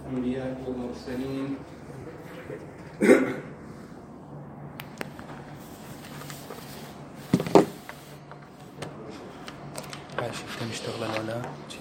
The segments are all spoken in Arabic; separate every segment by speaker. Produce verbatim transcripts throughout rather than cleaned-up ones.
Speaker 1: الأنبياء والمرسلين
Speaker 2: ماشي انت مشتغل ولا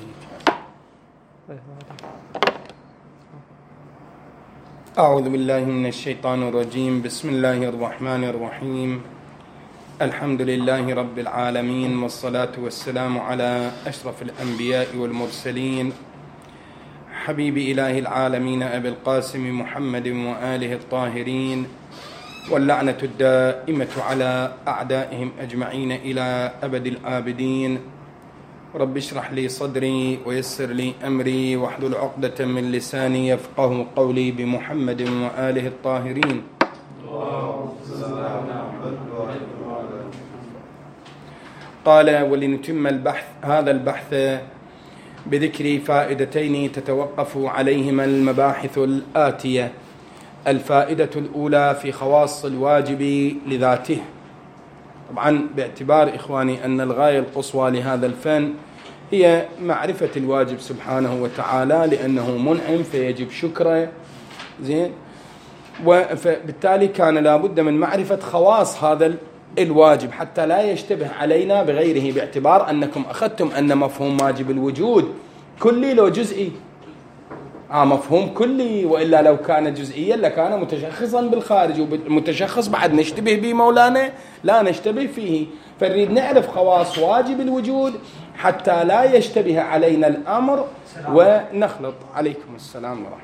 Speaker 1: أعوذ بالله من الشيطان الرجيم. بسم الله الرحمن الرحيم. الحمد لله رب العالمين، والصلاة والسلام على أشرف الأنبياء والمرسلين، حبيب إله العالمين أبي القاسم محمد وآله الطاهرين، واللعنة الدائمة على أعدائهم أجمعين إلى أبد الآبدين. رب اشرح لي صدري ويسر لي أمري واحلل عقدة من لساني يفقه قولي بمحمد وآله الطاهرين. قال: ولنتم البحث هذا البحث بذكر فائدتين تتوقف عليهما المباحث الآتية. الفائدة الأولى في خواص الواجب لذاته. طبعا باعتبار إخواني أن الغاية القصوى لهذا الفن هي معرفة الواجب سبحانه وتعالى، لأنه منعم فيجب شكره، زين، وبالتالي كان لابد من معرفة خواص هذا الواجب حتى لا يشتبه علينا بغيره، باعتبار أنكم أخذتم أن مفهوم واجب الوجود كلي لو جزئي. آه مفهوم كلي، وإلا لو كان جزئيا لكان متشخصا بالخارج، والمتشخص بعد نشتبه به مولانا لا نشتبه فيه. فنريد نعرف خواص واجب الوجود حتى لا يشتبه علينا الأمر ونخلط. عليكم السلام ورحمة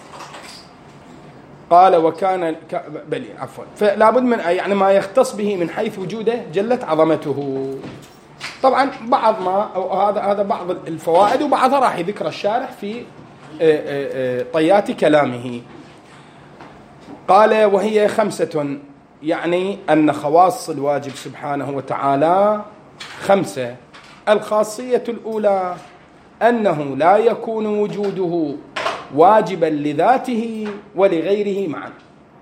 Speaker 1: الله. قال: وكان ك... بلي عفوا فلا بد من يعني ما يختص به من حيث وجوده جلت عظمته. طبعا بعض ما أو هذا هذا بعض الفوائد، وبعضها راح يذكر الشارح في طيات كلامه. قال: وهي خمسة، يعني أن خواص الواجب سبحانه وتعالى خمسة. الخاصية الأولى أنه لا يكون وجوده واجبا لذاته ولغيره معا.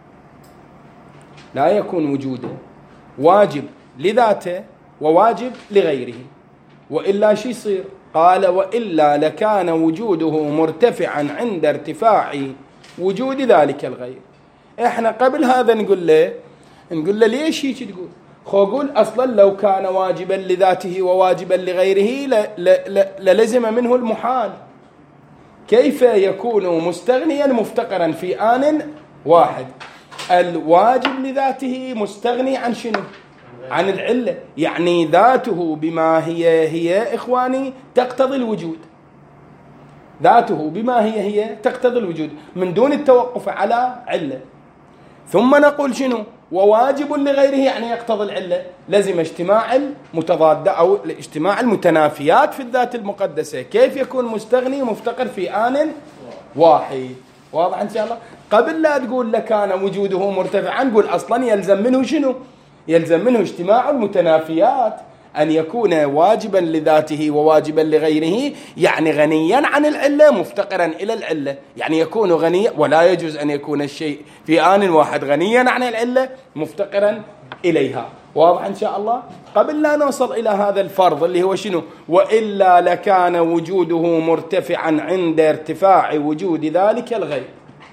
Speaker 1: لا يكون وجوده واجب لذاته وواجب لغيره، وإلا شي يصير؟ قال: وإلا لكان وجوده مرتفعا عند ارتفاع وجود ذلك الغير. احنا قبل هذا نقول له نقول له ليش هيك تقول؟ خو قول اصلا لو كان واجبا لذاته وواجبا لغيره للزم منه المحال. كيف يكون مستغنيا مفتقرا في آن واحد؟ الواجب لذاته مستغني عن شنو؟ عن العلة، يعني ذاته بما هي هي إخواني تقتضي الوجود. ذاته بما هي هي تقتضي الوجود من دون التوقف على علة. ثم نقول شنو؟ وواجب لغيره، يعني يقتضي العلة. لازم اجتماع المتضاد أو اجتماع المتنافيات في الذات المقدسة. كيف يكون مستغني مفتقر في آن واحد؟ واضح إن شاء الله؟ قبل لا تقول لكان وجوده مرتفعا، نقول أصلا يلزم منه شنو؟ يلزم منه اجتماع المتنافيات، أن يكون واجبا لذاته وواجبا لغيره، يعني غنيا عن العلة مفتقرا إلى العلة. يعني يكون غنيا، ولا يجوز أن يكون الشيء في آن واحد غنيا عن العلة مفتقرا إليها. واضح إن شاء الله؟ قبل لا نوصل إلى هذا الفرض اللي هو شنو؟ وإلا لكان وجوده مرتفعا عند ارتفاع وجود ذلك الغير.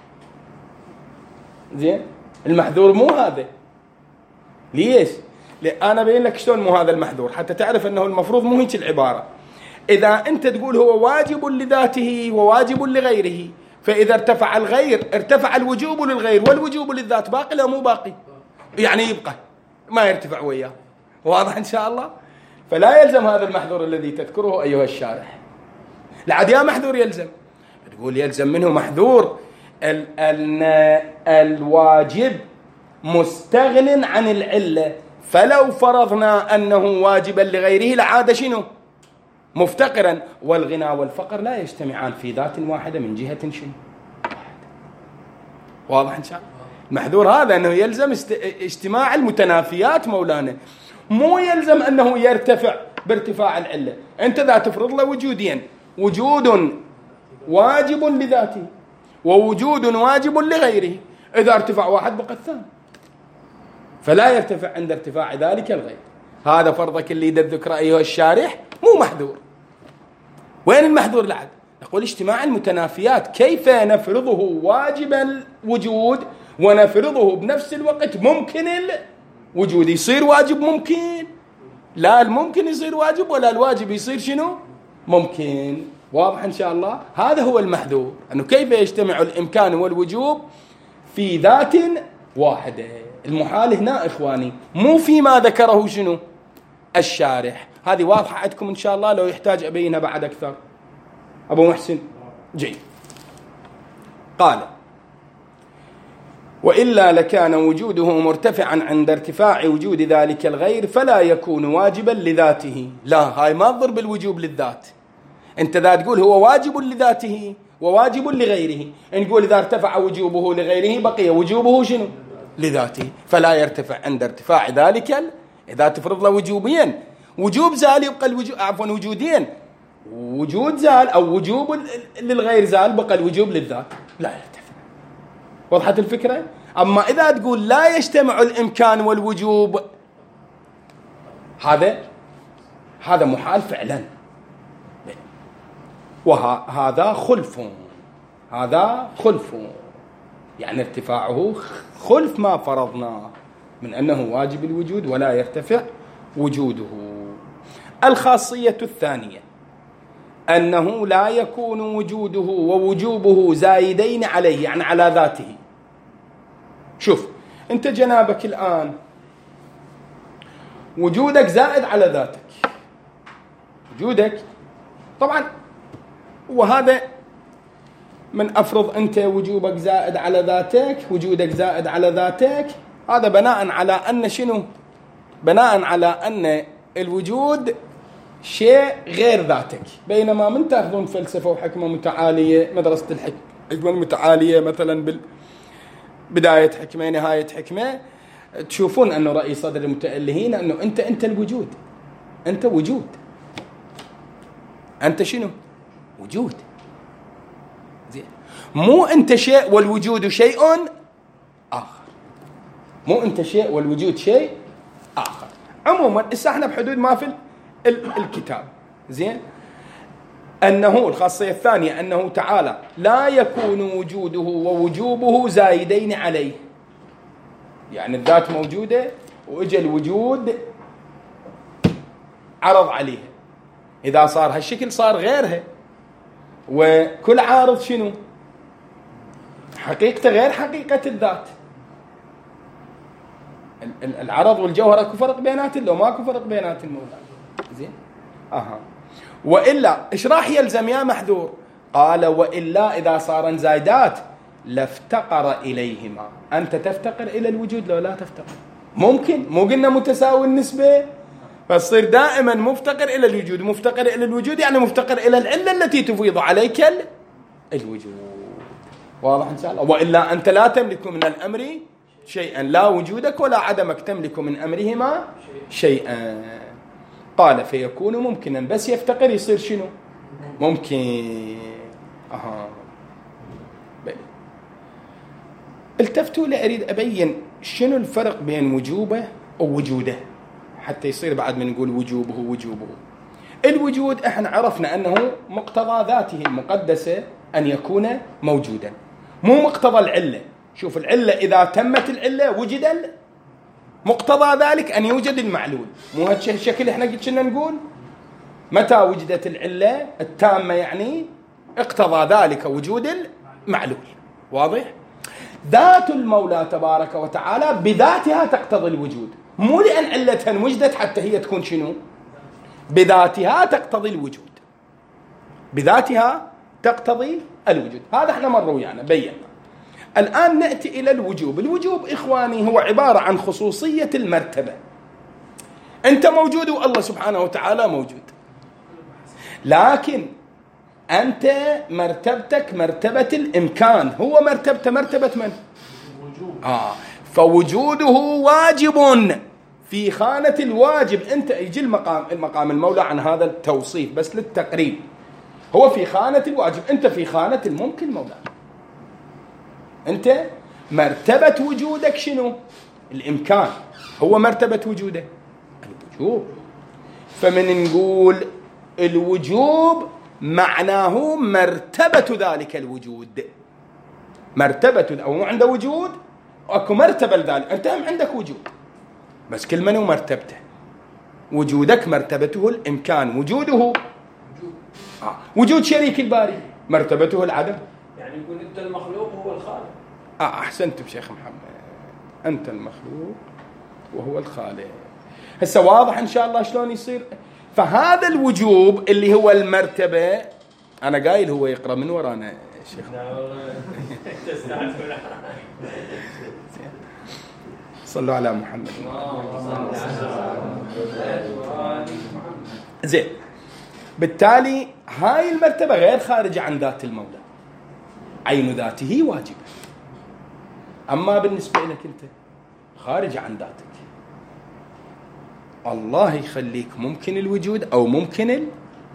Speaker 1: زين؟ المحذور مو هذا. ليش؟ لأ أنا بين لك شلون مو هذا المحذور حتى تعرف أنه المفروض مو هيك العبارة. إذا أنت تقول هو واجب لذاته وواجب لغيره، فإذا ارتفع الغير ارتفع الوجوب للغير، والوجوب للذات باقي لا مو باقي؟ يعني يبقى ما يرتفع وياه. واضح إن شاء الله؟ فلا يلزم هذا المحذور الذي تذكره أيها الشارح. لعد يا محذور يلزم، تقول يلزم منه محذور أن الواجب مستغن عن العلة، فلو فرضنا أنه واجبا لغيره لعاد شنو؟ مفتقرا. والغنى والفقر لا يجتمعان في ذات واحدة من جهة شنو؟ واضح إن شاء الله؟ المحذور هذا أنه يلزم اجتماع المتنافيات مولانا، مو يلزم أنه يرتفع بارتفاع العلة. أنت ذا تفرض له وجودين: وجود واجب لذاته ووجود واجب لغيره. إذا ارتفع واحد بقى الثاني، فلا يرتفع عند ارتفاع ذلك الغير. هذا فرضك اللي يذكر أيها الشارح مو محذور. وين المحذور لعد؟ يقول اجتماع المتنافيات كيف نفرضه واجب الوجود ونفرضه بنفس الوقت ممكن الوجود؟ يصير واجب ممكن؟ لا الممكن يصير واجب ولا الواجب يصير شنو؟ ممكن. واضح إن شاء الله؟ هذا هو المحذور، أنه كيف يجتمع الإمكان والوجوب في ذات واحدة. المحال هنا إخواني مو فيما ذكره شنو الشارح. هذه واضحة عندكم إن شاء الله؟ لو يحتاج أبينها بعد أكثر أبو محسن. جيد. قال وإلا لكان وجوده مرتفعا عند ارتفاع وجود ذلك الغير فلا يكون واجبا لذاته. لا، هاي ما تضر بالوجوب للذات. أنت ذا تقول هو واجب لذاته وواجب لغيره، نقول إذا ارتفع وجوبه لغيره بقي وجوبه شنو؟ لذاته، فلا يرتفع عند ارتفاع ذلك. إذا تفرض له وجوبيا وجوب زال يبقى الوجوب، عفوا وجوديا وجود زال أو وجوب للغير زال بقى الوجوب للذات، لا يرتفع. وضحت الفكرة؟ أما إذا تقول لا يجتمع الإمكان والوجوب، هذا هذا محال فعلا، وهذا خلف، هذا خلف يعني ارتفاعه خلف ما فرضناه من أنه واجب الوجود ولا يرتفع وجوده. الخاصية الثانية أنه لا يكون وجوده ووجوبه زايدين عليه، يعني على ذاته. شوف أنت جنابك الآن وجودك زائد على ذاتك، وجودك طبعا، وهذا من أفرض أنت وجوبك زائد على ذاتك، وجودك زائد على ذاتك، هذا بناء على أن شنو؟ بناء على أن الوجود شيء غير ذاتك. بينما من تأخذون فلسفة وحكمة متعالية، مدرسة الحكمة المتعالية مثلا بداية حكمة نهاية حكمة، تشوفون أنه رأي صدر المتألهين أنه أنت أنت الوجود، أنت وجود، أنت شنو؟ وجود. زين، مو أنت شيء والوجود شيء آخر، مو أنت شيء والوجود شيء آخر. عموما إسا احنا بحدود ما في الكتاب. زين، أنه الخاصية الثانية أنه تعالى لا يكون وجوده ووجوبه زايدين عليه، يعني الذات موجودة وإجا الوجود عرض عليها، إذا صار هالشكل صار غيرها، وكل عارض شنو؟ حقيقته غير حقيقة الذات. العرض والجوهر اكو فرق بيناتهم لو ماكو فرق بيناتهم؟ زين. اها. والا ايش راح يلزم يا محذور؟ قال والا اذا صارن زايدات لافتقر اليهما. انت تفتقر الى الوجود لو لا تفتقر؟ ممكن، مو قلنا متساوي النسبه، فتصير دائما مفتقر الى الوجود. مفتقر الى الوجود يعني مفتقر الى العله التي تفيض عليك الوجود. واضح ان شاء الله؟ والا انت لا تملك من الامر شيئا، لا وجودك ولا عدمك تملك من امرهما شيئا. قال فيكون ممكنا، بس يفتقر يصير شنو؟ ممكن. اها بلي. التفتوا لي اريد ابين شنو الفرق بين وجوبه ووجوده حتى يصير بعد من نقول وجوبه وجوبه. الوجود احنا عرفنا انه مقتضى ذاته المقدسه ان يكون موجودا، مو مقتضى العله. شوف العله اذا تمت العله وجد مقتضى ذلك ان يوجد المعلول، مو هالشكل احنا كنا نقول متى وجدت العله التامه يعني اقتضى ذلك وجود المعلول. واضح؟ ذات المولى تبارك وتعالى بذاتها تقتضي الوجود، مو لأن علتها وجدت حتى هي تكون شنو؟ بذاتها تقتضي الوجود، بذاتها تقتضي الوجود. هذا احنا مر ويانا بينا. الآن نأتي إلى الوجوب. الوجوب إخواني هو عبارة عن خصوصية المرتبة. أنت موجود والله سبحانه وتعالى موجود، لكن أنت مرتبتك مرتبة الإمكان، هو مرتبته مرتبة من؟ الوجوب. آه فوجوده واجب في خانة الواجب. أنت يجي المقام المقام المولى عن هذا التوصيف بس للتقريب، هو في خانة الواجب، أنت في خانة الممكن مولانا. أنت مرتبة وجودك شنو؟ الإمكان، هو مرتبة وجوده الوجوب. فمن نقول الوجوب معناه مرتبة ذلك الوجود، مرتبة أو عنده وجود أكو مرتبة لذلك. أنت هم عندك وجود، بس كل من مرتبته. وجودك مرتبته الإمكان، وجوده آه. وجود شريك الباري مرتبته العدم.
Speaker 3: يعني يقول أنت المخلوق هو الخالق.
Speaker 1: آه أحسنت بشيخ محمد، أنت المخلوق وهو الخالق. هسه واضح إن شاء الله شلون يصير. فهذا الوجوب اللي هو المرتبة، أنا قايل هو يقرأ من ورانا شيخ.
Speaker 3: لا والله تستعجل.
Speaker 1: صلوا على محمد. زين، بالتالي هاي المرتبة غير خارجة عن ذات المولى، عين ذاته واجبة. أما بالنسبة لك أنت خارجة عن ذاتك. الله يخليك ممكن الوجود أو ممكن العدم.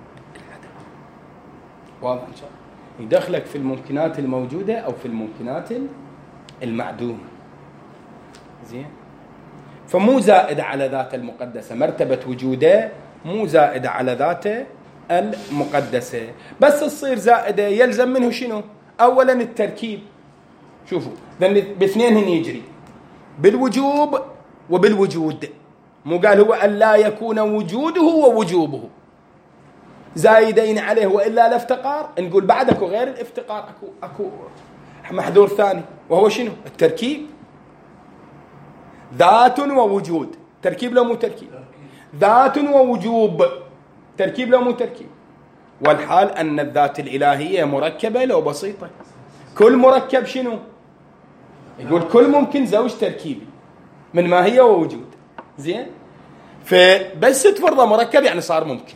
Speaker 1: واضح إن شاء الله. يدخلك في الممكنات الموجودة أو في الممكنات المعدومة. زين، فمو زائد على ذات المقدسة، مرتبة وجوده مو زائدة على ذاته المقدسة، بس تصير زائدة يلزم منه شنو؟ أولا التركيب. شوفوا باثنين هن يجري، بالوجوب وبالوجود. مو قال هو أن لا يكون وجوده ووجوبه زايدين عليه وإلا الافتقار. نقول بعد أكو غير الافتقار، أكو, أكو محذور ثاني، وهو شنو؟ التركيب. ذات ووجود، تركيب لو مو تركيب. ذات ووجوب، تركيب لو مو تركيب. والحال أن الذات الإلهية مركبة لو بسيطة. كل مركب شنو؟ يقول كل ممكن زوج تركيبي من ماهية ووجود. زين، فبس تفرضه مركب يعني صار ممكن،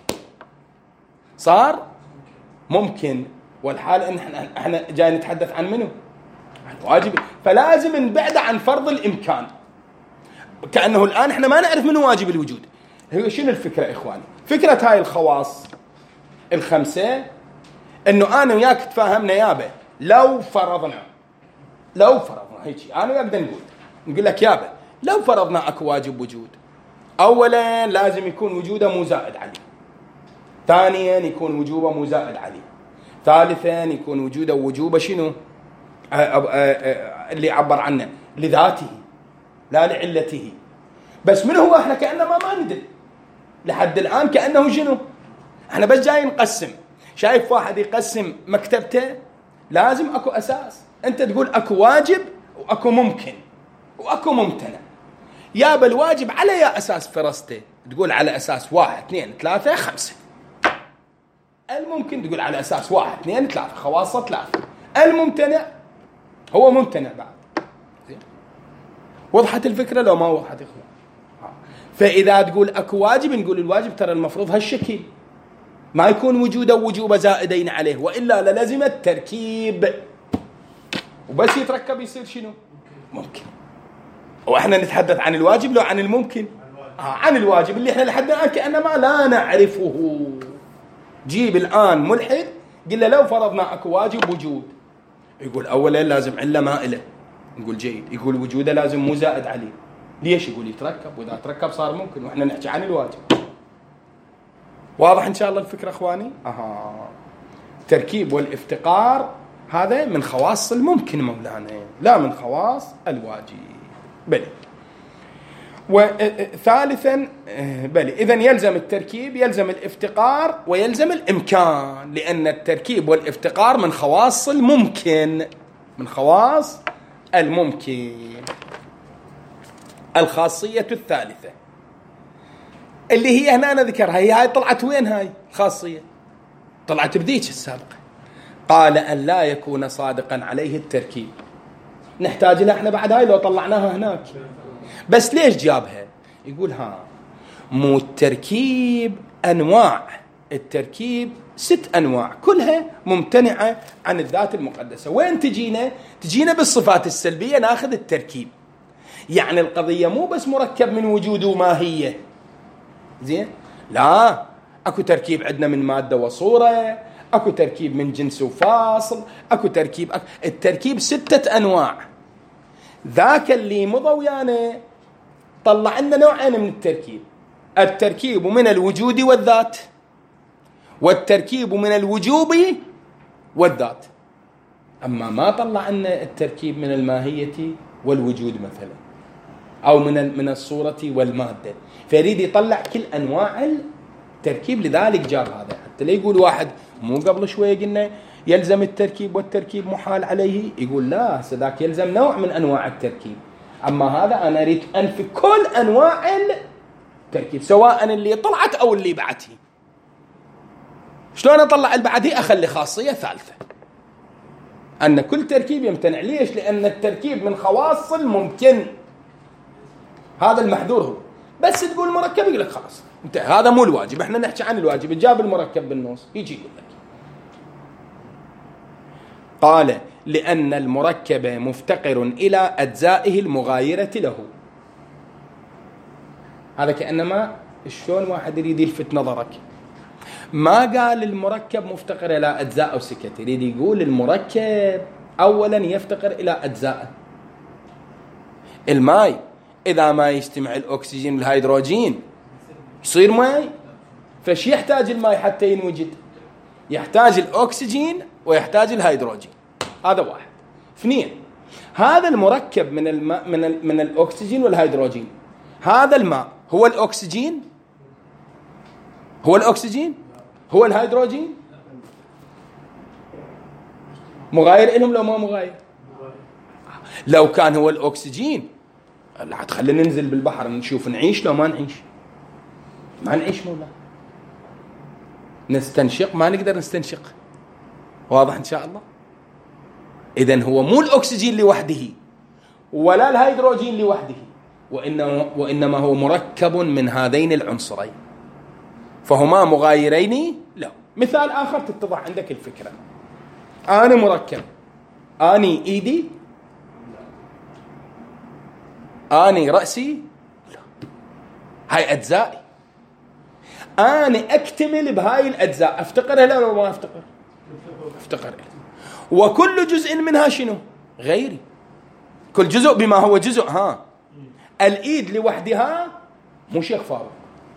Speaker 1: صار ممكن. والحال ان احنا احنا جاي نتحدث عن منه؟ عن واجب. فلازم نبعد عن فرض الامكان، كانه الان احنا ما نعرف منه واجب الوجود. هي شنو الفكره اخواني؟ فكره هاي الخواص الخمسه انه انا وياك تفاهمنا يابا. لو فرضنا لو فرضنا هيك انا وياك بدنا نقول نقول لك يابا لو فرضنا اكو واجب وجود، اولا لازم يكون وجوده مو زائد عليه، ثانيا يكون وجوبه مو زائد عليه، ثالثا يكون وجوده وجوبه شنو آه آه آه اللي عبر عنه لذاته لا لعلته. بس من هو؟ احنا كأنه ما ما ندري لحد الآن، كأنه شنو احنا بس جاي نقسم. شايف واحد يقسم مكتبته، لازم اكو اساس. انت تقول اكو واجب واكو ممكن واكو ممتنع. يا بالواجب على يا اساس فرسته، تقول على اساس واحد اثنين ثلاثة خمسة. الممكن تقول على اساس واحد اثنين ثلاثة، خواصة ثلاثة. الممتنع هو ممتنع بعد. وضحت الفكرة لو ما وضحت اخوان؟ فاذا تقول اكو واجب نقول الواجب ترى المفروض هالشكل، ما يكون وجوده ووجوبه زائدين عليه، والا للزم التركيب وبس يتركب يصير شنو؟ ممكن. واحنا نتحدث عن الواجب لو عن الممكن؟ آه عن الواجب اللي احنا لحد الان كانما لا نعرفه. جيب الان ملحد قل له لو فرضنا اكو واجب وجود، يقول اولا لازم عله مائله، نقول جيد. يقول وجوده لازم مو زائد عليه، ليش؟ يقول يتركب، واذا تركب صار ممكن، واحنا نحكي عن الواجب. واضح ان شاء الله الفكره اخواني؟ اها. تركيب والافتقار هذا من خواص الممكن مولانا، لا من خواص الواجب. بلي. وثالثا بلي اذا يلزم التركيب، يلزم الافتقار، ويلزم الامكان، لان التركيب والافتقار من خواص الممكن، من خواص الممكن. الخاصيه الثالثه اللي هي هنا أنا ذكرها، هي هاي طلعت وين؟ هاي الخاصيه طلعت بديك السابقه. قال أن لا يكون صادقا عليه التركيب. نحتاج لها احنا بعد هاي لو طلعناها هناك. بس ليش جابها؟ يقول ها مو التركيب أنواع، التركيب ست أنواع كلها ممتنعة عن الذات المقدسة. وين تجينا؟ تجينا بالصفات السلبية ناخذ التركيب. يعني القضية مو بس مركب من وجود وماهية، زين؟ لا، اكو تركيب عندنا من مادة وصورة، اكو تركيب من جنس وفاصل، اكو تركيب أكو التركيب ستة انواع. ذاك اللي مضى ويانا طلع لنا نوعين من التركيب، التركيب من الوجود والذات، والتركيب من الوجوب والذات. أما ما طلع لنا التركيب من الماهية والوجود مثلا، أو من من الصورة والمادة، فيريد يطلع كل أنواع التركيب، لذلك جاب هذا. حتى لا يقول واحد مو قبل شوية قلنا يلزم التركيب والتركيب محال عليه، يقول لا سذاك يلزم نوع من أنواع التركيب، أما هذا أنا أريد أنفي كل أنواع التركيب سواء اللي طلعت أو اللي بعته. شلون أطلع البعدي؟ أخلي خاصية ثالثة أن كل تركيب يمتنع. ليش؟ لأن التركيب من خواص الممكن، هذا المحذور هو. بس تقول مركب يقول لك خلاص انت هذا مو الواجب، احنا نحكي عن الواجب. جاب المركب بالنص يجي يقول لك قال لأن المركب مفتقر إلى أجزائه المغايرة له. هذا كأنما شلون واحد يريد يلفت نظرك، ما قال المركب مفتقر إلى أجزاء أو سكت، يريد يقول المركب أولا يفتقر إلى أجزاء. الماء إذا ما يجتمع الأكسجين والهيدروجين يصير ماء، فش يحتاج الماء حتى ينوجد؟ يحتاج الأكسجين ويحتاج الهيدروجين. هذا واحد. اثنين، هذا المركب من الماء من ال من الأكسجين والهيدروجين، هذا الماء هو الأكسجين هو الأكسجين هو الهيدروجين مغاير لهم لو ما مغاير؟ لو كان هو الأكسجين لا تخلينا ننزل بالبحر نشوف نعيش لو ما نعيش، ما نعيش مولا، نستنشق ما نقدر نستنشق. واضح إن شاء الله؟ إذن هو مو الأكسجين لوحده ولا الهيدروجين لوحده، وإنما, وإنما هو مركب من هذين العنصرين، فهما مغايرين له. مثال آخر تتضح عندك الفكرة. أنا مركب، أني إيدي، أني رأسي، لا. هاي أجزائي، أنا أكتمل بهاي الأجزاء، أفتقرها لا ولا ما أفتقر؟ أفتقر. وكل جزء منها شنو؟ غيري. كل جزء بما هو جزء. ها الإيد لوحدها مو شيخ فاضل،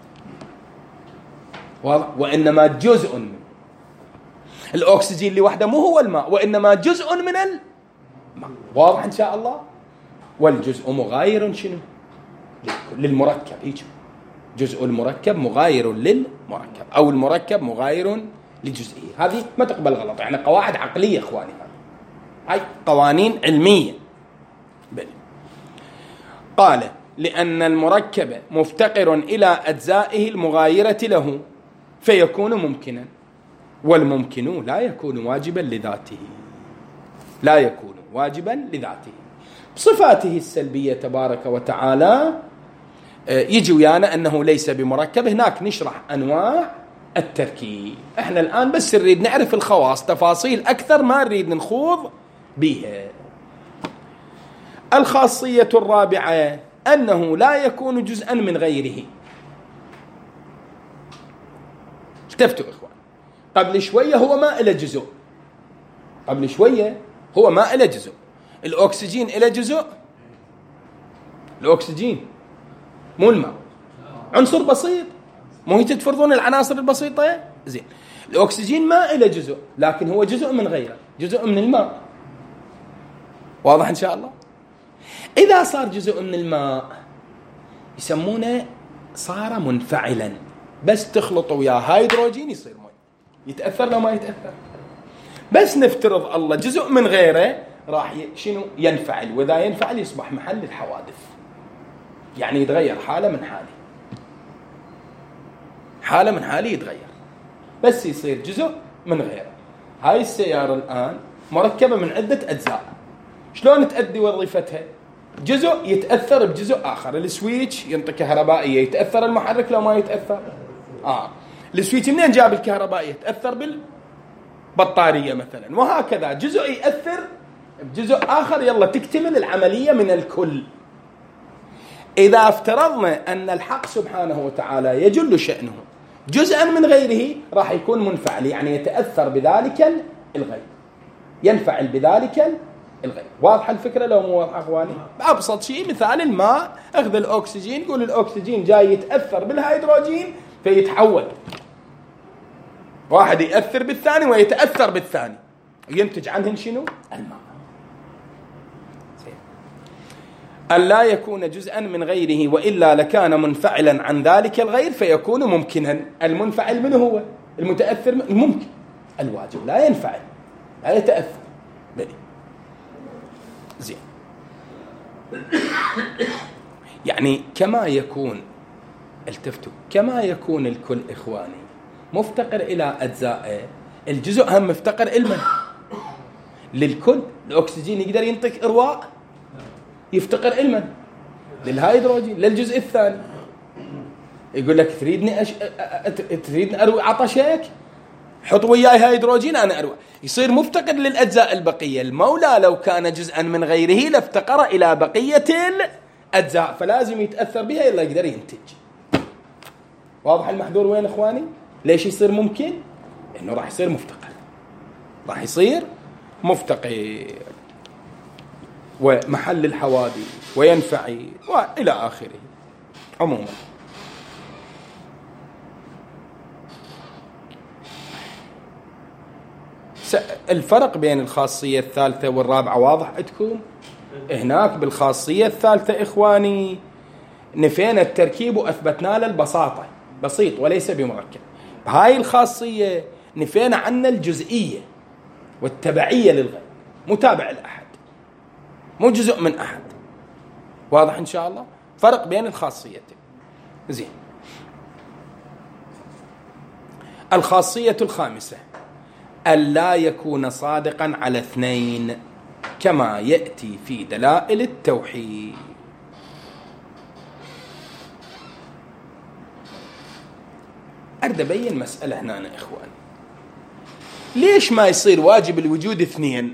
Speaker 1: واضح؟ وإنما جزء من الأكسجين لوحده مو هو الماء، وإنما جزء من الماء. واضح إن شاء الله؟ والجزء مغاير شنو؟ للمركب. هيك جزء المركب مغاير للمركب، أو المركب مغاير لجزئه. هذه ما تقبل غلط، يعني قواعد عقلية إخواني، هاي قوانين علمية. بل قال لأن المركب مفتقر إلى أجزائه المغايرة له فيكون ممكنا، والممكن لا يكون واجبا لذاته، لا يكون واجبا لذاته. بصفاته السلبية تبارك وتعالى يجي ويانا أنه ليس بمركب. هناك نشرح أنواع التركيب، احنا الآن بس نريد نعرف الخواص، تفاصيل أكثر ما نريد نخوض بها. الخاصية الرابعة أنه لا يكون جزءا من غيره. التفتوا إخوان، قبل شوية هو ما إلى جزء، قبل شوية هو ما إلى جزء. الأكسجين إلى جزء؟ الأكسجين مو الماء، عنصر بسيط، مو هي تفرضون العناصر البسيطة؟ زين. الأكسجين ما إلى جزء، لكن هو جزء من غيره، جزء من الماء. واضح إن شاء الله؟ إذا صار جزء من الماء يسمونه صار منفعلا، بس تخلط وياه هيدروجين يصير ماء، يتأثر لو ما يتأثر. بس نفترض الله جزء من غيره راح شنو ينفعل، وإذا ينفعل يصبح محل الحوادث، يعني يتغير حالة من حاله، حالة من حاله يتغير، بس يصير جزء من غيره. هاي السيارة الآن مركبة من عدة أجزاء، شلون تأدي وظيفتها؟ جزء يتأثر بجزء آخر، السويتش ينطي كهربائية، يتأثر المحرك لو ما يتأثر. آه السويتش منين جاب الكهربائية؟ يتأثر بالبطارية مثلا، وهكذا جزء يأثر بجزء آخر، يلا تكتمل العملية من الكل. إذا افترضنا أن الحق سبحانه وتعالى يجل شأنه جزءا من غيره راح يكون منفعل، يعني يتأثر بذلك الغير، ينفعل بذلك الغير. واضحة الفكرة لو مو واضحة أخواني؟ بأبسط شيء مثال الماء، أخذ الأكسجين، يقول الأكسجين جاي يتأثر بالهيدروجين فيتحول، واحد يأثر بالثاني ويتأثر بالثاني، ينتج عنهن شنو؟ الماء. أن لا يكون جزءا من غيره وإلا لكان منفعلا عن ذلك الغير فيكون ممكنا. المنفعل من هو؟ المتأثر من الممكن. الواجب لا ينفعل، لا يتأثر. بلي زين. يعني كما يكون، التفتوا، كما يكون الكل إخواني مفتقر إلى أجزائه، الجزء هم مفتقر إلمن؟ للكل. الأكسجين يقدر ينطق إرواء، يفتقر إلمن؟ للهيدروجين، للجزء الثاني. يقول لك تريدني أش... تريدني أروي عطشك، حط وياي هيدروجين أنا أروي. يصير مفتقر للأجزاء البقية. المولى لو كان جزءا من غيره لافتقر إلى بقية الأجزاء، فلازم يتأثر بها إلا يقدر ينتج. واضح المحذور وين إخواني؟ ليش يصير ممكن؟ إنه راح يصير مفتقر، راح يصير مفتقر ومحل الحوادث وينفعي وإلى آخره. عموما الفرق بين الخاصية الثالثة والرابعة واضح عندكم؟ هناك بالخاصية الثالثة إخواني نفينا التركيب وأثبتنا له البساطة، بسيط وليس بمركب. هاي الخاصية نفينا عنا الجزئية والتبعية للغير، متابع لأحد، مو جزء من أحد. واضح إن شاء الله؟ فرق بين الخاصيتين. زين. الخاصية الخامسة ألا يكون صادقا على اثنين كما يأتي في دلائل التوحيد. أريد أبين مسألة هنا يا إخوان. ليش ما يصير واجب الوجود اثنين؟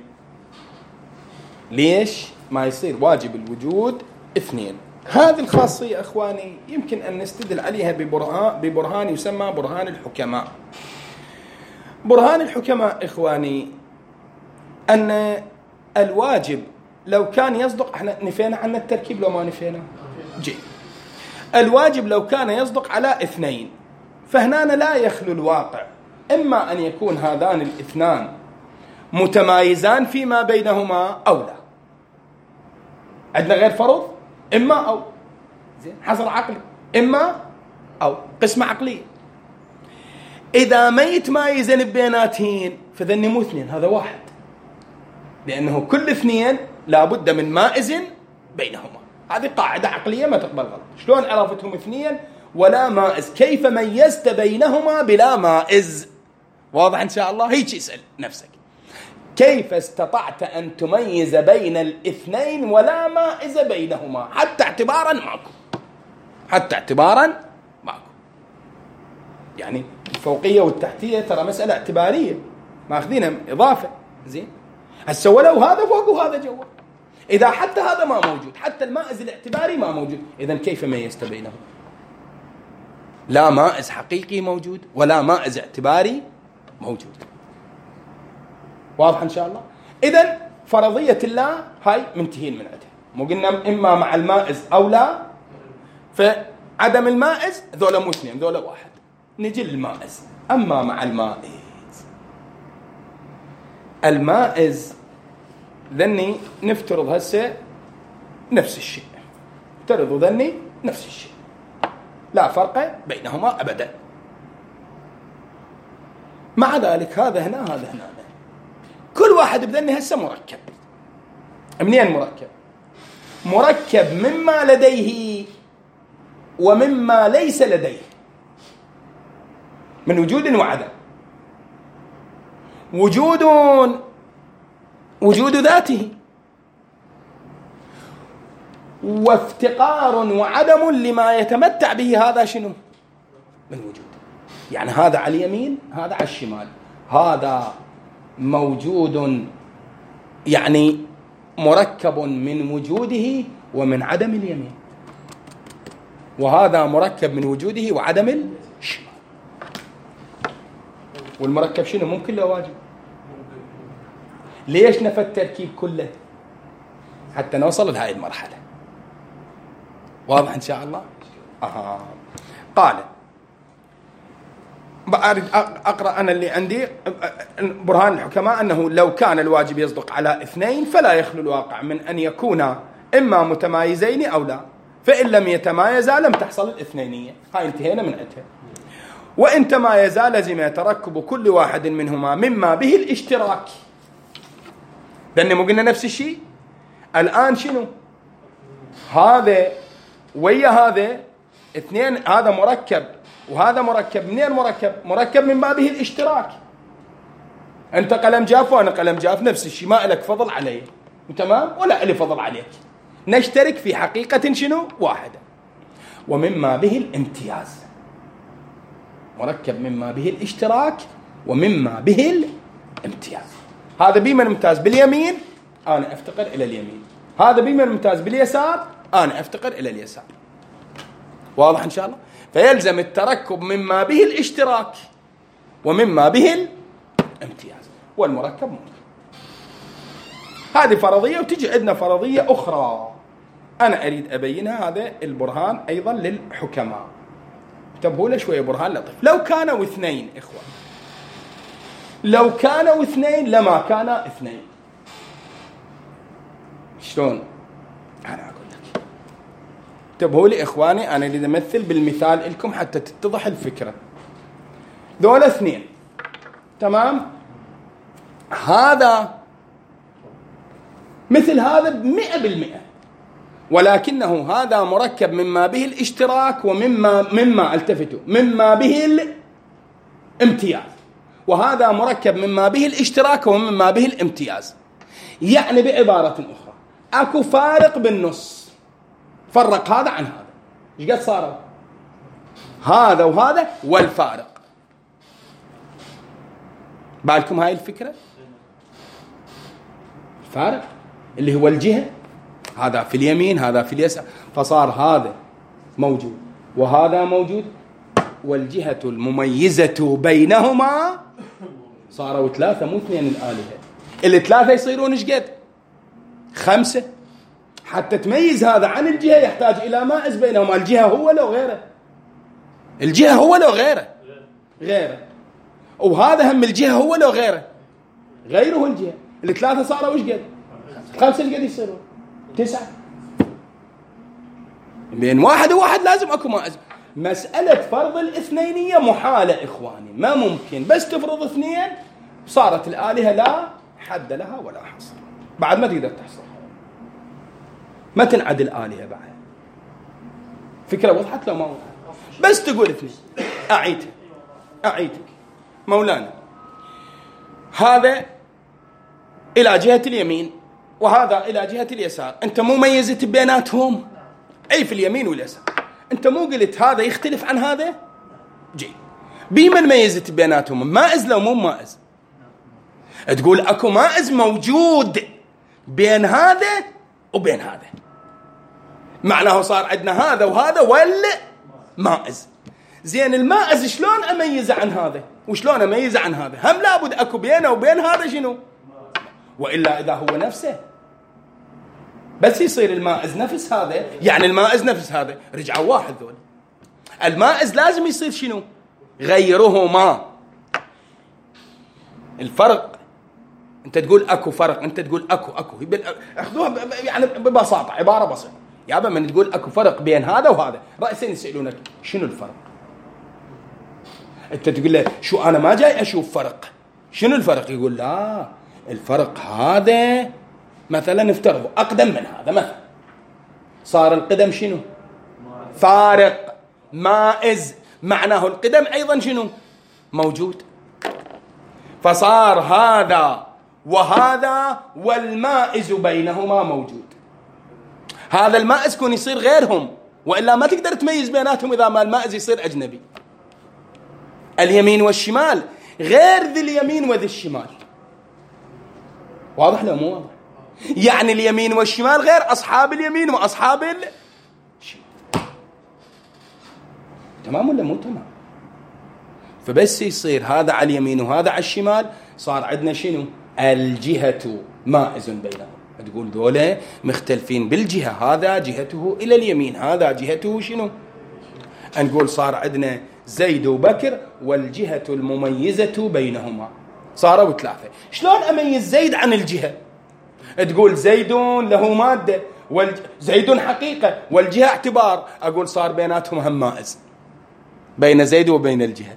Speaker 1: ليش ما يصير واجب الوجود اثنين؟ هذه الخاصية إخواني يمكن أن نستدل عليها ببرهان, ببرهان يسمى برهان الحكماء. برهان الحكماء إخواني أن الواجب لو كان يصدق، احنا نفينا عن التركيب لو ما نفينا جي. الواجب لو كان يصدق على اثنين فهنا لا يخلو الواقع، إما أن يكون هذان الاثنان متمايزان فيما بينهما أو لا. عندنا غير فرض، إما أو، زين، حصر عقلي، إما أو، قسمة عقلية. إذا ما يتمايزن بيناتهن فذني مو اثنين، هذا واحد، لأنه كل اثنين لابد من مائز بينهما. هذه قاعدة عقلية ما تقبل غلط. شلون عرفتهم اثنين ولا مائز؟ كيف ميزت بينهما بلا مائز؟ واضح إن شاء الله؟ هيك اسأل نفسك، كيف استطعت أن تميز بين الاثنين ولا مائز بينهما؟ حتى اعتبارا معكم، حتى اعتبارا معكم. يعني الفوقية والتحتية ترى مسألة اعتبارية، ماخذينها إضافة. زين، هسه ولو هذا فوق وهذا جوا، إذا حتى هذا ما موجود، حتى المائز الاعتباري ما موجود، إذن كيف ميزت بينهم؟ لا مائز حقيقي موجود ولا مائز اعتباري موجود. واضح إن شاء الله؟ إذن فرضية الله هاي منتهين من عندها. مو قلنا إما مع المائز أو لا؟ فعدم المائز ذولا مو اثنين، ذولا واحد. نجي للمائز. أما مع المائز، المائز ذني نفترض هسه نفس الشيء، افترضوا ذني نفس الشيء، لا فرق بينهما أبدا. مع ذلك هذا هنا هذا هنا، كل واحد بذني هسه مركب. منين مركب؟ مركب مما لديه ومما ليس لديه، من وجود وعدم. وجود وجود ذاته، وافتقار وعدم لما يتمتع به هذا شنو؟ من وجود. يعني هذا على اليمين، هذا على الشمال، هذا موجود يعني مركب من وجوده ومن عدم اليمين، وهذا مركب من وجوده وعدم الشمال. والمركب شنو؟ ممكن له واجب. ليش نفى التركيب كله؟ حتى نوصل لهذه المرحلة. واضح إن شاء الله؟ أها. قال أريد أقرأ أنا اللي عندي برهان الحكماء أنه لو كان الواجب يصدق على اثنين فلا يخلو الواقع من أن يكون إما متمايزين أو لا، فإن لم يتمايزا لم تحصل الاثنينية. هاي انتهينا من عندها. وإن تمايزا لزم تركب كل واحد منهما مما به الاشتراك. لأن مو قلنا نفس الشيء. الآن شنو هذا ويا هذا اثنين، هذا مركب وهذا مركب. منين مركب؟ مركب من بابه الاشتراك. أنت قلم جاف وأنا قلم جاف، نفس الشيء، ما لك فضل علي تمام ولا لي فضل عليك، نشترك في حقيقة شنو واحدة. ومما به الامتياز، مركب مما به الاشتراك ومما به الامتياز. هذا بمن ممتاز باليمين أنا أفتقر إلى اليمين، هذا بمن ممتاز باليسار أنا أفتقر إلى اليسار. واضح إن شاء الله؟ فيلزم التركب مما به الاشتراك ومما به الامتياز، والمركب ممكن. هذه فرضية، وتجي عندنا فرضية أخرى أنا أريد أبينها. هذا البرهان أيضا للحكماء، انتبهوا له شوية، برهان لطيف. لو كانوا اثنين إخوة، لو كانوا اثنين لما كان اثنين. شلون؟ أنا أقول لك، انتبهوا لي إخواني، أنا أريد أمثل بالمثال لكم حتى تتضح الفكرة. ذولا اثنين تمام، هذا مثل هذا بمئة بالمئة، ولكنه هذا مركب مما به الاشتراك ومما مما التفتوا مما به الامتياز، وهذا مركب مما به الاشتراك ومما به الامتياز. يعني بعبارة أخرى أكو فارق بالنص، فرق هذا عن هذا. إيش قد صاروا؟ هذا وهذا والفارق. بالكم هاي الفكرة؟ الفارق اللي هو الجهة، هذا في اليمين هذا في اليسار، فصار هذا موجود وهذا موجود، والجهة المميزة بينهما صاروا ثلاثة مو اثنين الآلهة. الثلاثة يصيرون ايش قد؟ خمسة. حتى تميز هذا عن الجهة يحتاج إلى مائز بينهما. الجهة هو لو غيره، الجهة هو لو غيره غيره، وهذا هم الجهة هو لو غيره غيره الجهة. الثلاثة صاروا ايش قد؟ خمسة. ايش قد يصيرون؟ تسعة. بين واحد وواحد لازم اكو مائز. مسألة فرض الاثنينية محالة إخواني، ما ممكن. بس تفرض اثنين صارت الآلهة لا حد لها ولا حصر، بعد ما تقدر تحصل، ما تنعد الآلهة بعد. فكرة وضحت لو ما وضحت؟ بس تقول اثنين. أعيدها أعيدك مولانا، هذا إلى جهة اليمين وهذا إلى جهة اليسار، أنت مو ميزت بيناتهم؟ أي في اليمين واليسار. أنت مو قلت هذا يختلف عن هذا؟ جي بمن ميزت بيناتهم؟ مائز لو مو مائز؟ تقول أكو مائز موجود بين هذا وبين هذا، معناه صار عندنا هذا وهذا والمائز. زين المائز شلون أميزه عن هذا وشلون أميزه عن هذا؟ هم لابد أكو بينه وبين هذا شنو؟ وإلا إذا هو نفسه بس يصير المائز نفس هذا، يعني المائز نفس هذا، رجعوا واحد ذول. المائز لازم يصير شنو؟ غيرهما. الفرق أنت تقول أكو فرق، أنت تقول أكو أكو أخذوها يعني ببساطة، عبارة بسيطة. يابا من تقول أكو فرق بين هذا وهذا، رأسين يسألونك شنو الفرق؟ أنت تقول له شو أنا ما جاي أشوف فرق، شنو الفرق؟ يقول لا الفرق هذا مثلا نفترض أقدم من هذا مثلا، صار القدم شنو؟ فارق مائز، معناه القدم أيضا شنو؟ موجود. فصار هذا وهذا والمائز بينهما موجود. هذا المائز كون يصير غيرهم، وإلا ما تقدر تميز بيناتهم إذا ما المائز يصير أجنبي. اليمين والشمال غير ذي اليمين وذي الشمال. واضح لو مو واضح؟ يعني اليمين والشمال غير أصحاب اليمين وأصحاب الشمال. تمام ولا مو تمام؟ فبس يصير هذا على اليمين وهذا على الشمال، صار عندنا شنو؟ الجهة مائز بينهم. تقول دولة مختلفين بالجهة، هذا جهته إلى اليمين هذا جهته شنو؟ نقول صار عندنا زيد وبكر والجهة المميزة بينهما، صاروا ثلاثة. شلون أميز زيد عن الجهة؟ تقول زيد له مادة وزيد حقيقة والجهة اعتبار، أقول صار بيناتهم هم مائز بين زيد وبين الجهة.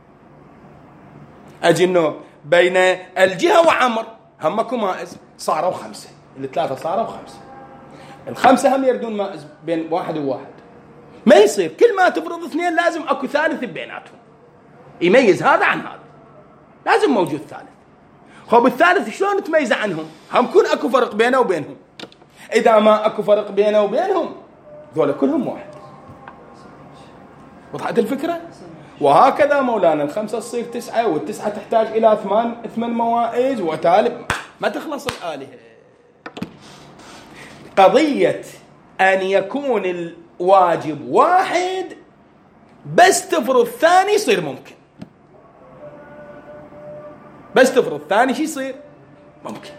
Speaker 1: أجي إنه بين الجهة وعمر هم اكو مائز، صاروا خمسة، الثلاثة صاروا خمسة، الخمسة هم يردون مائز بين واحد وواحد. ما يصير كل ما تفرض اثنين لازم اكو ثالث بيناتهم يميز هذا عن هذا، لازم موجود ثالث. خب الثالث شلون تميز عنهم؟ هم كون اكو فرق بينه وبينهم. اذا ما اكو فرق بينه وبينهم ذولا كلهم واحد. وضحت الفكرة؟ وهكذا مولانا الخمسة تصير تسعة، والتسعة تحتاج إلى ثمان ثمان موائز، وتالي ما تخلص الآلهة. قضية أن يكون الواجب واحد بس تفرض الثاني يصير ممكن، بس تفرض الثاني شي يصير ممكن،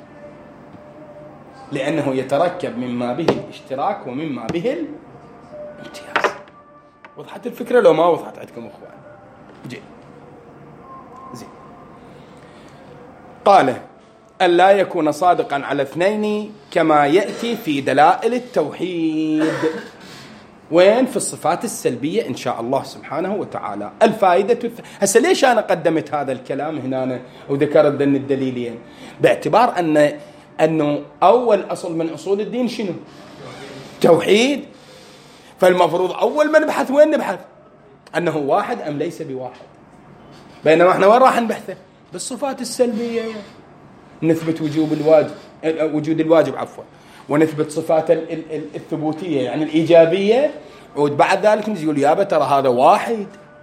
Speaker 1: لأنه يتركب مما به الاشتراك ومما به الامتياز. وضحت الفكرة لو ما وضحت عندكم أخوان؟ جي زين. قال أن لا يكون صادقا على اثنين كما يأتي في دلائل التوحيد. وين؟ في الصفات السلبية إن شاء الله سبحانه وتعالى. الفائدة الث... هسه ليش أنا قدمت هذا الكلام هنا وذكرت ذن الدليلين؟ باعتبار أن أنه أول أصل من أصول الدين شنو؟ توحيد. فالمفروض أول ما نبحث وين نبحث؟ أنه واحد أم ليس بواحد. بينما احنا وين راح نبحثه؟ بالصفات السلبية، نثبت وجوب الواجب، وجود الواجب عفوا، ونثبت صفات الثبوتية يعني الإيجابية، وبعد ذلك نقول يابا ترى هذا واحد.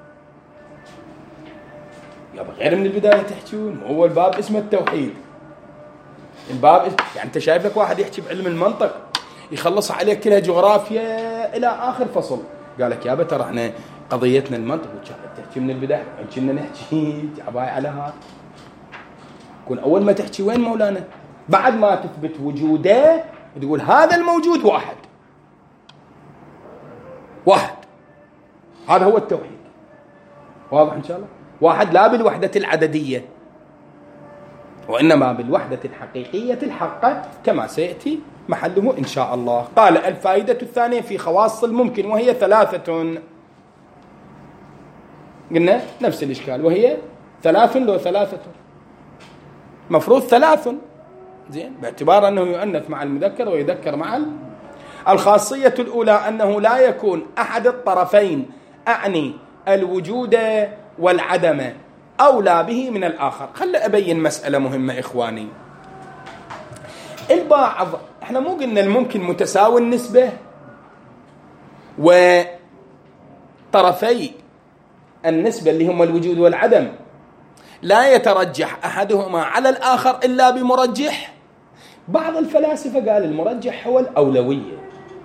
Speaker 1: يابا غير من البداية تحكون، هو الباب اسمه التوحيد. الباب يعني أنت شايف لك واحد يحكي بعلم المنطق يخلص عليك كلها جغرافيا إلى آخر فصل، قال لك يابا ترى احنا قضيتنا المنطق، تحكي من البداية كنا نحكي عباي على هذا. كون أول ما تحكي وين مولانا؟ بعد ما تثبت وجوده تقول هذا الموجود واحد واحد، هذا هو التوحيد. واضح إن شاء الله؟ واحد لا بالوحدة العددية، وإنما بالوحدة الحقيقية الحقة كما سيأتي محله إن شاء الله. قال الفائدة الثانية في خواص الممكن وهي ثلاثة. قلنا نفس الإشكال وهي ثلاث لو ثلاثة، مفروض ثلاث زين، باعتبار أنه يؤنث مع المذكر ويذكر مع ال... الخاصية الأولى أنه لا يكون أحد الطرفين أعني الوجود والعدم أولى به من الآخر. خل أبين مسألة مهمة إخواني. البعض احنا مو قلنا الممكن متساوي النسبة، وطرفي النسبة اللي هم الوجود والعدم لا يترجح أحدهما على الآخر إلا بمرجح. بعض الفلاسفة قال المرجح هو الأولوية،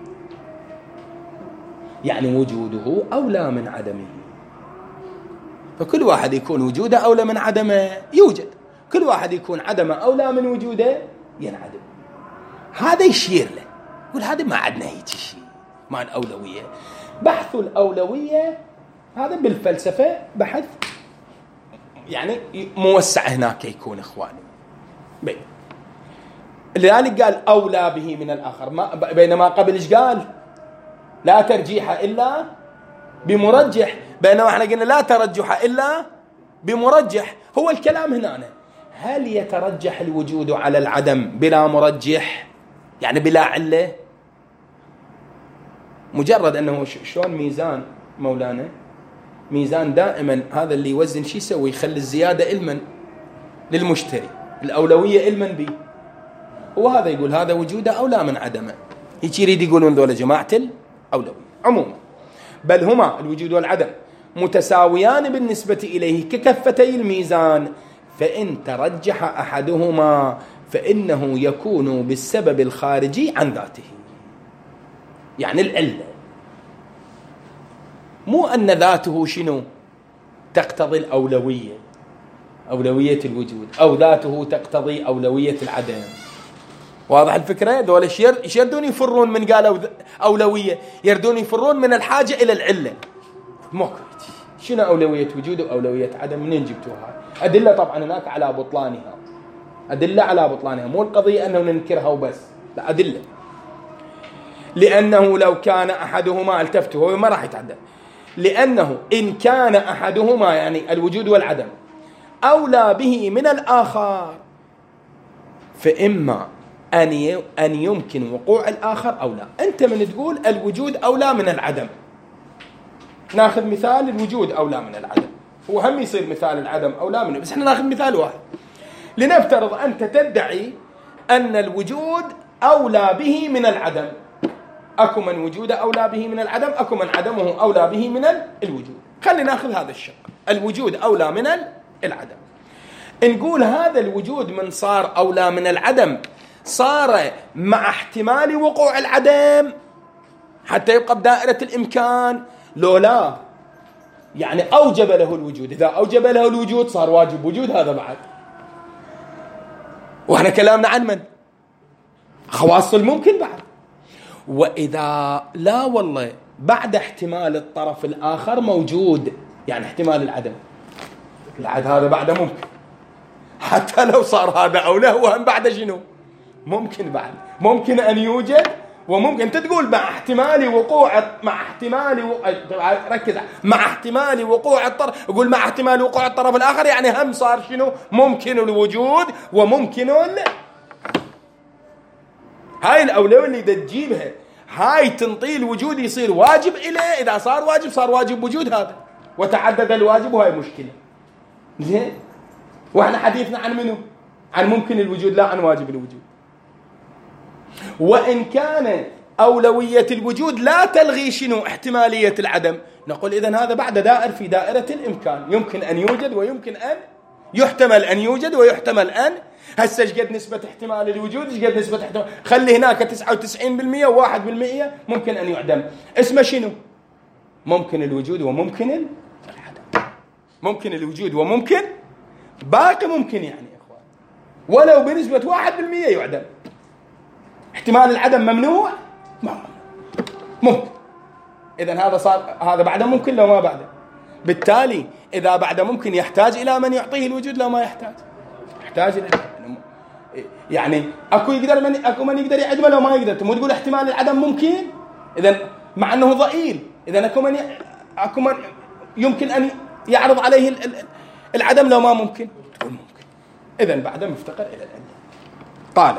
Speaker 1: يعني وجوده أولى من عدمه، فكل واحد يكون وجوده أولى من عدمه يوجد، كل واحد يكون عدمه أولى من وجوده ينعدم. هذا يشير له يقول هذا ما عندنا هيك شيء، ما الأولوية. بحث الأولوية هذا بالفلسفة بحث يعني موسع هناك يكون إخواني. بي. لذلك قال أولى به من الآخر، ما بينما قبل إيش قال؟ لا ترجيح إلا بمرجح، بينما احنا قلنا لا ترجح إلا بمرجح. هو الكلام هنا هل يترجح الوجود على العدم بلا مرجح يعني بلا علة؟ مجرد أنه شلون ميزان مولانا، ميزان دائما هذا اللي يوزن شي يسوي؟ يخلي الزيادة علما للمشتري، الأولوية علما به، وهذا يقول هذا وجوده أولى من عدمه. هيك يريد يقول من ذولا جماعة الأولوية عموما. بل هما الوجود والعدم متساويان بالنسبة إليه ككفتي الميزان، فإن ترجح أحدهما فإنه يكون بالسبب الخارجي عن ذاته، يعني العلة، مو أن ذاته شنو تقتضي الأولوية، أولوية الوجود، أو ذاته تقتضي أولوية العدم. واضح الفكرة؟ دول ايش يردون يفرون من قالوا أولوية؟ يردون يفرون من الحاجة إلى العلة. موكو شنو أولوية وجود وأولوية عدم؟ منين جبتوها هاي؟ أدلة طبعا هناك على بطلانها، أدلة على بطلانها، مو القضية أنه ننكرها وبس، لا أدلة. لأنه لو كان أحدهما، التفتوا هو ما راح يتعدل، لأنه إن كان أحدهما يعني الوجود والعدم أولى به من الآخر، فإما أن أن يمكن وقوع الآخر أو لا. أنت من تقول الوجود أولى من العدم، ناخذ مثال الوجود أولى من العدم، هو هم يصير مثال العدم أولى منه، بس احنا ناخذ مثال واحد. لنفترض أنت تدعي أن الوجود أولى به من العدم، أكو من وجوده أولى به من العدم، أكو من عدمه أولى به من الوجود. خلينا ناخذ هذا الشق، الوجود أولى من العدم. نقول هذا الوجود من صار أولى من العدم صار مع احتمال وقوع العدم حتى يبقى بدائرة الإمكان، لو لا يعني أوجب له الوجود. إذا أوجب له الوجود صار واجب وجود هذا بعد. وإحنا كلامنا عن من؟ خواص الممكن بعد. وإذا لا والله بعد احتمال الطرف الآخر موجود، يعني احتمال العدم، العد هذا بعد ممكن، حتى لو صار هذا أولى هو هم بعد شنو؟ ممكن بعد، ممكن أن يوجد وممكن. أنت تقول مع احتمال وقوع، مع احتمال و... ركز، مع احتمال وقوع الطرف، يقول مع احتمال وقوع الطرف الآخر يعني هم صار شنو؟ ممكن الوجود وممكن ال... هاي الأولوية اللي دا تجيبها، هاي تنطي الوجود يصير واجب إليه. إذا صار واجب صار واجب وجود هذا، وتعدد الواجب، وهاي مشكلة. زين، وإحنا حديثنا عن منه؟ عن ممكن الوجود، لا عن واجب الوجود. وإن كان أولوية الوجود لا تلغي شنو؟ احتمالية العدم، نقول إذن هذا بعد دائر في دائرة الإمكان، يمكن أن يوجد ويمكن أن يحتمل أن يوجد ويحتمل أن. هسه ايش قد نسبة احتمال الوجود، ايش قد نسبة احتمال، خلي هناك تسعة وتسعين بالمئة وواحد بالمئة ممكن أن يعدم، اسمه شنو؟ ممكن الوجود وممكن العدم. ممكن الوجود وممكن، باقي ممكن يعني يا إخوان، ولو بنسبة واحد بالمئة يعدم. احتمال العدم ممنوع، ما ممكن. إذن هذا صار، هذا بعده ممكن لو ما بعده. بالتالي إذا بعده ممكن يحتاج إلى من يعطيه الوجود، لو ما يحتاج يحتاج إلى، يعني أكو يقدر من أكو من يقدر يعدمه لو ما يقدر. مو تقول احتمال العدم ممكن، إذن مع أنه ضئيل، إذن أكو من أكو من يمكن أن يعرض عليه العدم لو ما ممكن، تقول ممكن. إذن بعده مفتقر إلى العلم. قال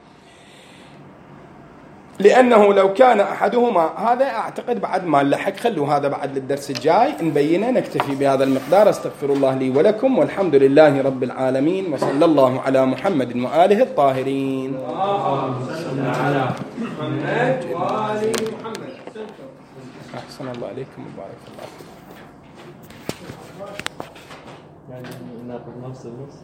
Speaker 1: لأنه لو كان أحدهما، هذا أعتقد بعد ما نلحق، خلوا هذا بعد للدرس الجاي نبينه. نكتفي بهذا المقدار. استغفر الله لي ولكم، والحمد لله رب العالمين، وصلى الله على محمد وآله الطاهرين.
Speaker 3: اللهم صل على محمد وآل محمد.
Speaker 1: أحسن الله عليكم وبارك الله فيكم.
Speaker 4: يعني ناخذ نفس النص.